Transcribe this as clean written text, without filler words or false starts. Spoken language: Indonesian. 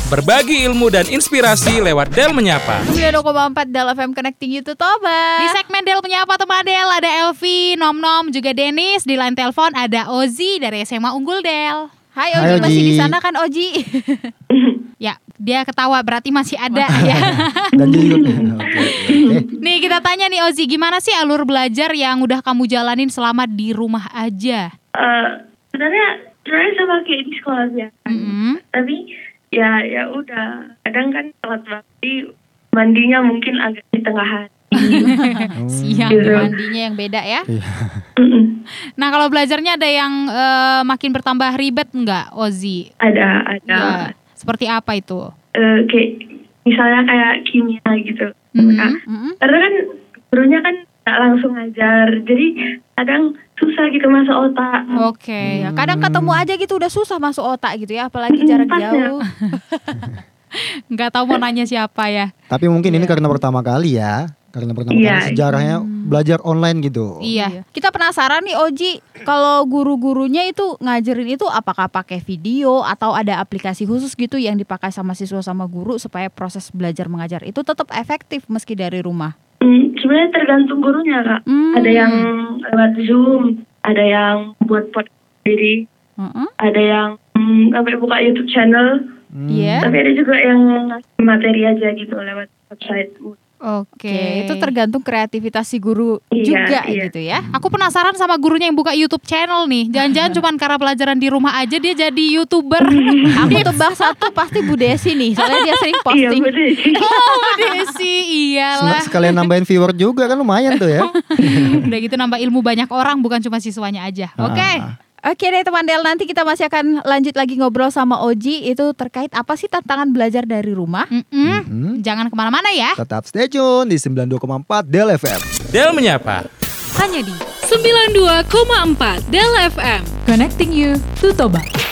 Berbagi ilmu dan inspirasi lewat Del Menyapa. 92,4 Del FM Connecting You to Toba. Di segmen Del Menyapa teman Del ada Elvi, Nom, juga Dennis. Di line telepon ada Ozi dari SMA Unggul Del. Hai Oji, masih di sana kan Oji? Ya, dia ketawa berarti masih ada ya. Dan juga. Oke. Nih kita tanya nih Ozi, gimana sih alur belajar yang udah kamu jalanin selama di rumah aja? Sebenarnya sama kayak di sekolah biasa. Tapi ya udah. Kadang kan telat banget. Mandinya mungkin agak di tengah hari. Siang Gitu. mandinya yang beda ya. Nah kalau belajarnya ada yang makin bertambah ribet nggak Ozi? Ada. Ya, seperti apa itu? Kayak misalnya kayak kimia gitu. Nah, karena kan gurunya kan nggak langsung ngajar. Jadi kadang susah gitu masuk otak. Oke. Kadang ketemu aja gitu udah susah masuk otak gitu ya, apalagi jarak jauh. Nggak tahu mau nanya siapa ya. Tapi mungkin ini karena pertama kali ya. Karena pertama kali sejarahnya belajar online gitu. Iya. Kita penasaran nih Oji, kalau guru-gurunya itu ngajarin itu apakah pakai video atau ada aplikasi khusus gitu yang dipakai sama siswa sama guru supaya proses belajar mengajar itu tetap efektif meski dari rumah? Sebenarnya tergantung gurunya Kak. Ada yang lewat Zoom, ada yang buat podcast sendiri, ada yang sampai buka YouTube channel. Iya. Tapi ada juga yang ngasih materi aja gitu lewat website. Oke. Itu tergantung kreativitas si guru juga gitu ya. Aku penasaran sama gurunya yang buka YouTube channel nih. Jangan-jangan cuma karena pelajaran di rumah aja dia jadi YouTuber. Aku tebak satu pasti Bu Desi nih, soalnya dia sering posting. Iya, betul. Oh, Bu Desi, iyalah. Sekalian nambahin viewer juga kan lumayan tuh ya. Udah gitu nambah ilmu banyak orang, bukan cuma siswanya aja. Oke. Oke deh teman Del, nanti kita masih akan lanjut lagi ngobrol sama Oji. Itu terkait apa sih tantangan belajar dari rumah. Jangan kemana-mana ya. Tetap stay tune di 92,4 Del FM. Del Menyapa. Hanya di 92,4 Del FM. Connecting you to Toba.